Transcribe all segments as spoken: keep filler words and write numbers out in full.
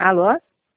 Alô?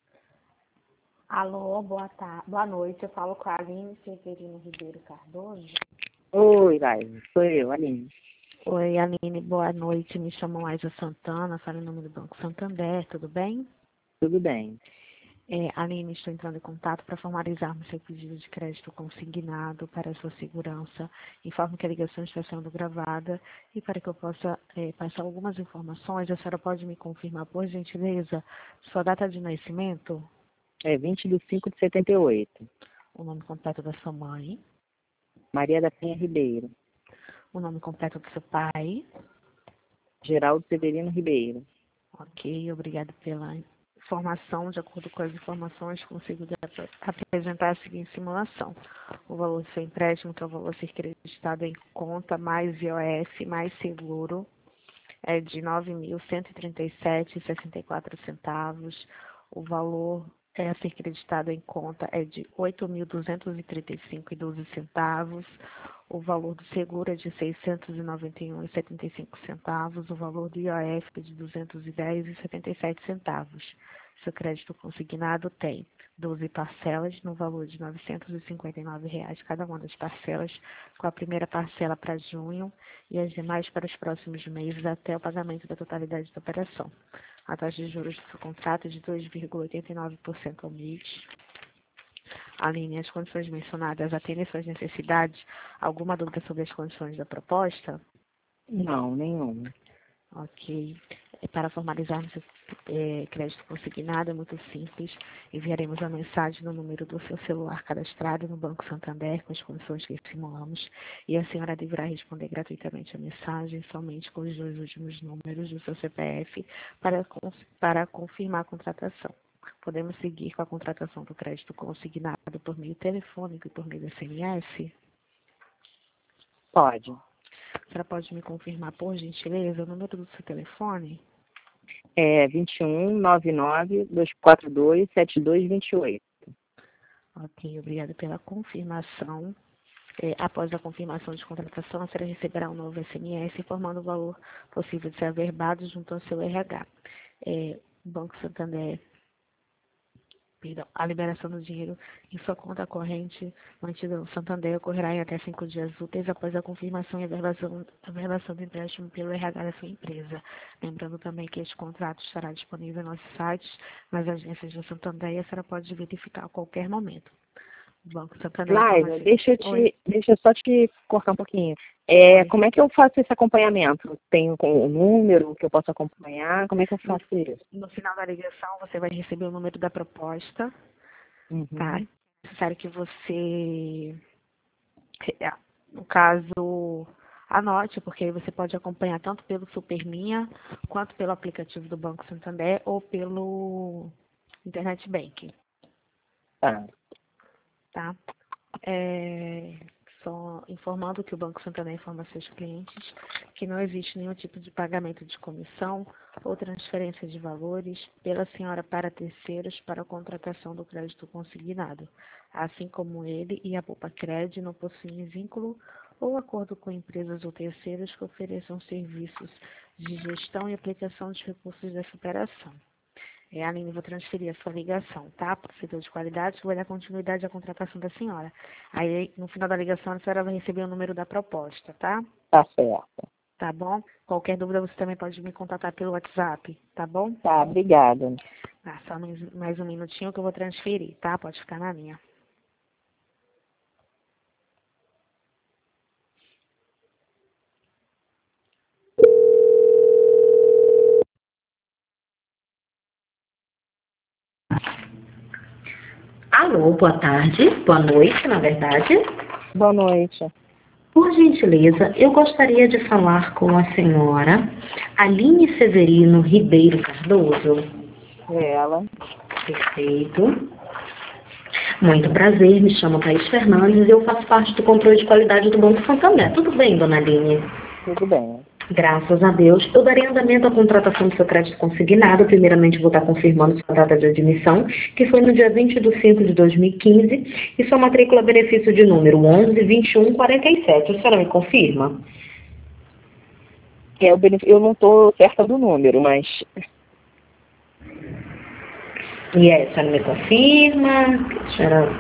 Alô, boa tarde, boa noite. Eu falo com a Aline Severino Ribeiro Cardoso. Oi, Laila. Sou eu, Aline. Oi, Aline, boa noite. Me chamo Laisa Santana, falo em nome do Banco Santander, tudo bem? Tudo bem. É, Aline, estou entrando em contato para formalizarmos seu pedido de crédito consignado para a sua segurança. Informo que a ligação está sendo gravada e para que eu possa é, passar algumas informações, a senhora pode me confirmar, por gentileza, sua data de nascimento, É vinte de cinco de setenta e oito. o nome completo da sua mãe, Maria da Penha Ribeiro. o nome completo do seu pai. Geraldo Severino Ribeiro. Ok, obrigada pela informação. De acordo com as informações, consigo ap- apresentar a seguinte simulação. O valor do seu empréstimo, que é o valor a ser acreditado em conta, mais I O F, mais seguro, é de nove mil cento e trinta e sete reais e sessenta e quatro centavos. O valor é a ser acreditado em conta é de oito mil duzentos e trinta e cinco reais e doze centavos. O valor do seguro é de seiscentos e noventa e um reais e setenta e cinco centavos. O valor do I O F é de duzentos e dez reais e setenta e sete centavos. Seu crédito consignado tem doze parcelas no valor de novecentos e cinquenta e nove reais cada uma das parcelas, com a primeira parcela para junho e as demais para os próximos meses até o pagamento da totalidade da operação. A taxa de juros do seu contrato é de dois vírgula oitenta e nove por cento ao mês. Aline, as condições mencionadas atendem suas necessidades? Alguma dúvida sobre as condições da proposta? Não, nenhuma. Ok. É, Para formalizarmos o é, crédito consignado é muito simples. Enviaremos a mensagem no número do seu celular cadastrado no Banco Santander com as condições que simulamos e a senhora deverá responder gratuitamente a mensagem somente com os dois últimos números do seu C P F para, cons- para confirmar a contratação. Podemos seguir com a contratação do crédito consignado por meio telefônico e por meio do S M S? Pode. A senhora pode me confirmar, por gentileza, o número do seu telefone? É vinte e um, noventa e nove, duzentos e quarenta e dois, setenta e dois vinte e oito. Ok, obrigada pela confirmação. É, após a confirmação de contratação, a senhora receberá um novo S M S informando o valor possível de ser averbado junto ao seu R H. É, o Banco Santander, perdão, a liberação do dinheiro em sua conta corrente mantida no Santander ocorrerá em até cinco dias úteis após a confirmação e averbação, averbação do empréstimo pelo R H da sua empresa. Lembrando também que este contrato estará disponível em nossos sites, nas agências do Santander e a senhora pode verificar a qualquer momento. O Banco Santander informa Laila, assim. deixa eu Oi, te, deixa eu só te cortar um pouquinho. É, oi. como é que eu faço esse acompanhamento? Tenho com o número que eu posso acompanhar? Como é que eu No, faço isso? no final da ligação, você vai receber o número da proposta, tá? Uhum. É necessário que você, é, no caso, anote, porque aí você pode acompanhar tanto pelo Superminha, quanto pelo aplicativo do Banco Santander, ou pelo Internet Banking, Tá. tá? É, só informando que o Banco Santander informa seus clientes que não existe nenhum tipo de pagamento de comissão ou transferência de valores pela senhora para terceiros para a contratação do crédito consignado, assim como ele e a Poupa-Cred não possuem vínculo ou acordo com empresas ou terceiros que ofereçam serviços de gestão e aplicação de recursos dessa operação. É, Aline, vou transferir a sua ligação, tá? Para o setor de qualidade, que vai dar continuidade à contratação da senhora. Aí, no final da ligação, a senhora vai receber o número da proposta, tá? Tá certo. Tá bom? Qualquer dúvida, você também pode me contatar pelo WhatsApp, tá bom? Tá, obrigada. Ah, só mais, mais um minutinho que eu vou transferir, tá? Pode ficar na linha. Alô, boa tarde, boa noite, na verdade. Boa noite. Por gentileza, eu gostaria de falar com a senhora Aline Severino Ribeiro Cardoso. É ela. Perfeito. Muito prazer, me chamo Thaís Fernandes e eu faço parte do controle de qualidade do Banco Santander. Tudo bem, dona Aline? Tudo bem. Graças a Deus. Eu darei andamento à contratação do seu crédito consignado. Primeiramente, vou estar confirmando sua data de admissão, que foi no dia vinte de cinco de dois mil e quinze, e sua matrícula benefício de número onze vinte e um quarenta e sete. A senhora me confirma? É, o benef... Eu não estou certa do número, mas E aí, a senhora me confirma? A senhora...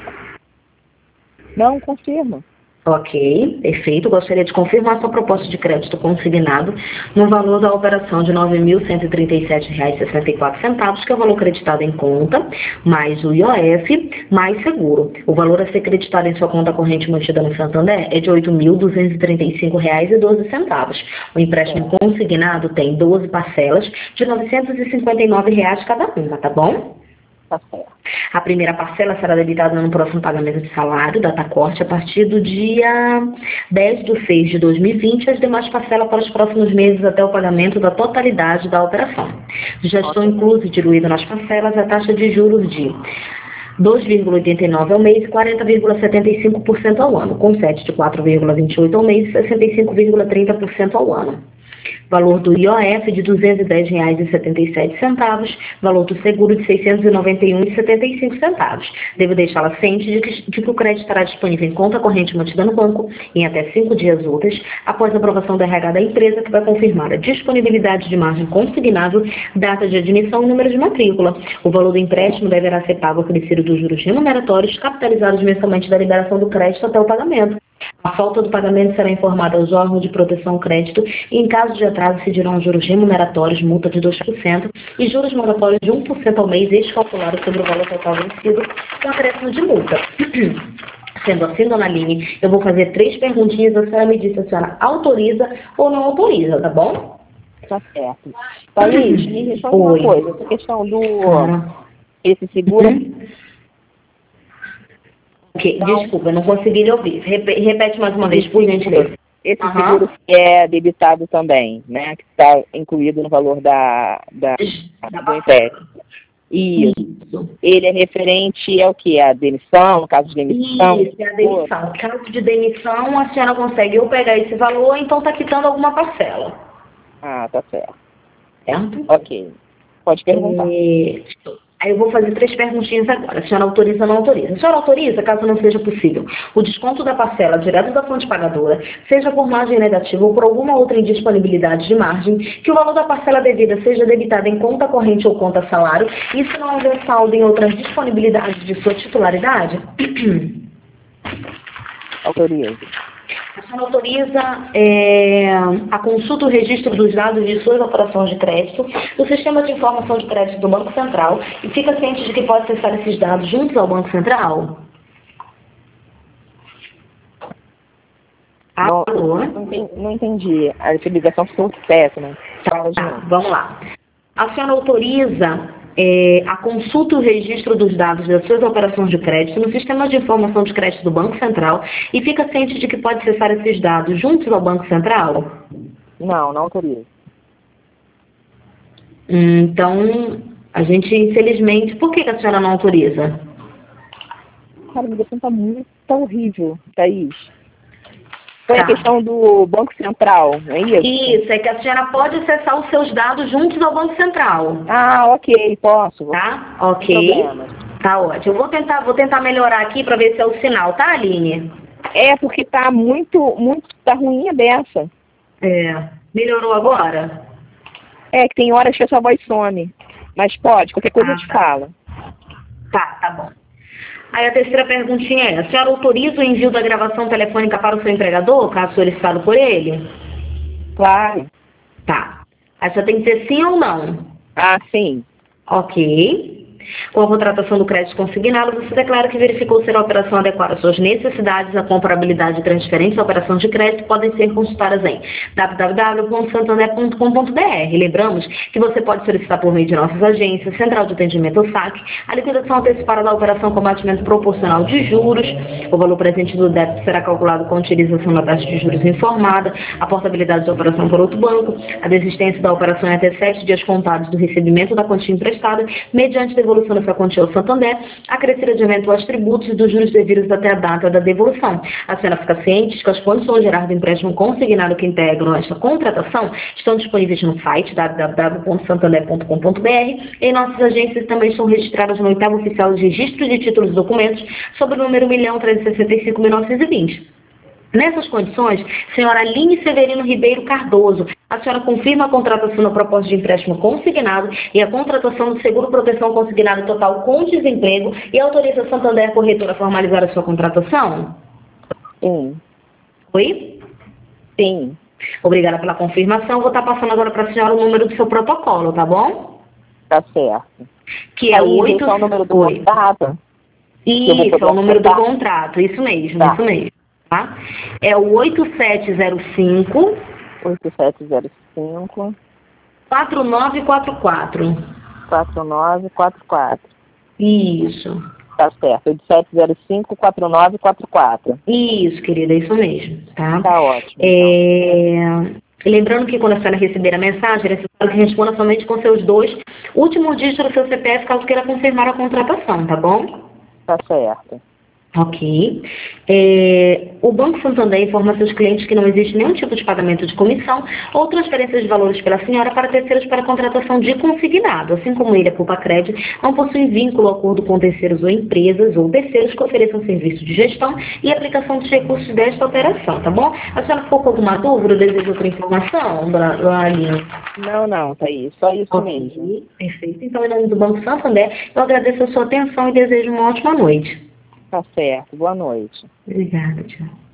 Não, confirma. Ok, perfeito. Gostaria de confirmar sua proposta de crédito consignado no valor da operação de nove mil cento e trinta e sete reais e sessenta e quatro centavos, que é o valor creditado em conta, mais o I O F, mais seguro. O valor a ser creditado em sua conta corrente mantida no Santander é de oito mil duzentos e trinta e cinco reais e doze centavos. O empréstimo consignado tem doze parcelas de novecentos e cinquenta e nove reais cada uma, tá bom? Tá certo. A primeira parcela será debitada no próximo pagamento de salário, data corte, a partir do dia dez de seis de dois mil e vinte, as demais parcelas para os próximos meses até o pagamento da totalidade da operação. Já estão inclusos e diluídos nas parcelas a taxa de juros de dois vírgula oitenta e nove ao mês e quarenta vírgula setenta e cinco por cento ao ano, com sete de quatro vírgula vinte e oito ao mês e sessenta e cinco vírgula trinta por cento ao ano. Valor do I O F de duzentos e dez reais e setenta e sete centavos, valor do seguro de seiscentos e noventa e um reais e setenta e cinco centavos. Devo deixá-la ciente de que, de que o crédito estará disponível em conta corrente mantida no banco em até cinco dias úteis, após a aprovação do R H da empresa, que vai confirmar a disponibilidade de margem consignável, data de admissão e número de matrícula. O valor do empréstimo deverá ser pago acrescido dos juros remuneratórios, capitalizados mensalmente da liberação do crédito até o pagamento. A falta do pagamento será informada aos órgãos de proteção ao crédito e, em caso de atraso, se dirão juros remuneratórios, multa de dois por cento e juros moratórios de um por cento ao mês, ex-calculados sobre o valor total vencido, com acréscimo de multa. Sendo assim, dona Aline, eu vou fazer três perguntinhas, a senhora me diz se a senhora autoriza ou não autoriza, tá bom? Tá certo. Thaís, me responde uma Oi. coisa. Essa questão do... Ah. Esse seguro... Ok, desculpa, eu não consegui lhe ouvir. Repe- Repete mais uma vez, por gentileza. Esse Aham. seguro que é debitado também, né? Que está incluído no valor da, da, do empréstimo. Isso. Isso. Ele é referente ao que? A demissão, no caso de demissão? Isso, é a demissão. Caso de demissão, a senhora consegue ou pegar esse valor, ou então está quitando alguma parcela. Ah, tá certo. Certo? Ok. Pode perguntar. É, Aí eu vou fazer três perguntinhas agora. A senhora autoriza ou não autoriza? A senhora autoriza, caso não seja possível, o desconto da parcela direto da fonte pagadora, seja por margem negativa ou por alguma outra indisponibilidade de margem, que o valor da parcela devida seja debitado em conta corrente ou conta salário, e se não houver saldo em outras disponibilidades de sua titularidade? Autoriza. A senhora autoriza é, a consulta e o registro dos dados de suas operações de crédito no sistema de informação de crédito do Banco Central e fica ciente de que pode acessar esses dados juntos ao Banco Central? Não, Alô? não, entendi, não entendi. Essa ligação ficou péssima. Fala de Tá, novo. vamos lá. A senhora autoriza é, a consulta e o registro dos dados das suas operações de crédito no sistema de informação de crédito do Banco Central e fica ciente de que pode acessar esses dados juntos ao Banco Central? Não, não autoriza. Então, a gente, infelizmente... Por que que a senhora não autoriza? Cara, a ligação tá muito tá horrível, Thaís. Foi Tá. a questão do Banco Central, não é isso? Isso, é que a senhora pode acessar os seus dados juntos ao Banco Central. Ah, ok, posso. Tá? Sem Ok. problema. Tá ótimo. Eu vou tentar, vou tentar melhorar aqui para ver se é o sinal, tá, Aline? É, porque tá muito, muito, tá ruim a beça. É. Melhorou agora? É, que tem horas que a sua voz some. Mas pode, qualquer coisa Ah, eu te tá. falo. Tá, tá bom. Aí a terceira perguntinha é, a senhora autoriza o envio da gravação telefônica para o seu empregador, caso solicitado por ele? Claro. Tá. Aí só tem que ser sim ou não. Ah, sim. Ok. Com a contratação do crédito consignado, você declara que verificou ser a operação adequada às suas necessidades, a comparabilidade de transferência e operação de crédito podem ser consultadas em w w w ponto santander ponto com ponto b r. Lembramos que você pode solicitar por meio de nossas agências, Central de Atendimento ou S A C, a liquidação antecipada da operação com abatimento proporcional de juros. O valor presente do débito será calculado com a utilização da taxa de juros informada, a portabilidade da operação por outro banco, a desistência da operação em até sete dias contados do recebimento da quantia emprestada, mediante devolução dessa quantia ao Santander, acrescida de eventuais tributos e dos juros devidos até a data da devolução. A senhora fica ciente que as condições gerais do empréstimo consignado que integram esta contratação estão disponíveis no site w w w ponto santander ponto com ponto b r e nossas agências também estão registradas no oitavo oficial de registro de títulos e documentos sob o número um milhão trezentos e sessenta e cinco mil novecentos e vinte. Nessas condições, senhora Aline Severino Ribeiro Cardoso, a senhora confirma a contratação da proposta de empréstimo consignado e a contratação do seguro proteção consignado total com desemprego e autoriza a Santander Corretora a formalizar a sua contratação? Sim. Oi? Sim. Obrigada pela confirmação. Vou estar passando agora para a senhora o número do seu protocolo, tá bom? Tá certo. Que é o oito... é o número do Oi. contrato? Isso, é o número do contrato. contrato. Isso mesmo, Tá. isso mesmo. Tá? É o oito sete zero cinco... oito sete zero cinco, quatro nove quatro quatro. quatro nove quatro quatro. Isso. Tá certo. oito sete zero cinco, quatro nove quatro quatro. Isso, querida, isso mesmo, tá? Tá ótimo. É... Lembrando que quando a senhora receber a mensagem, é necessário que responda somente com seus dois últimos dígitos do seu C P F, caso queira confirmar a contratação, tá bom? Tá certo. Ok. É, o Banco Santander informa a seus clientes que não existe nenhum tipo de pagamento de comissão ou transferência de valores pela senhora para terceiros para contratação de consignado. Assim como ele, a Poupa Crédito, não possui vínculo ou acordo com terceiros ou empresas ou terceiros que ofereçam serviço de gestão e aplicação dos recursos desta operação, tá bom? A senhora ficou com alguma dúvida ou deseja outra informação, dona dona Aline? Não, não, tá aí. Só isso Ok, mesmo. perfeito. Então, em nome do Banco Santander, eu agradeço a sua atenção e desejo uma ótima noite. Tá certo. Boa noite. Obrigada, tchau.